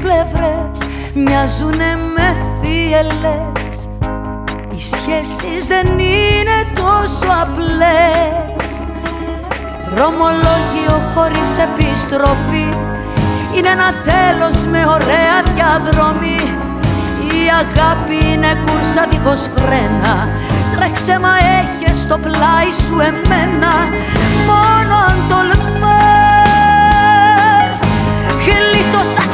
πλευρές μοιάζουνε με θύελλες. Οι σχέσεις δεν είναι τόσο απλές. Δρομολόγιο χωρίς επιστροφή είναι ένα τέλος με ωραία διαδρομή. Η αγάπη είναι κούρσα δίχως φρένα. Τρέξε μα έχεις στο πλάι σου εμένα. Μόνο αν τολμάς. Γλίτωσα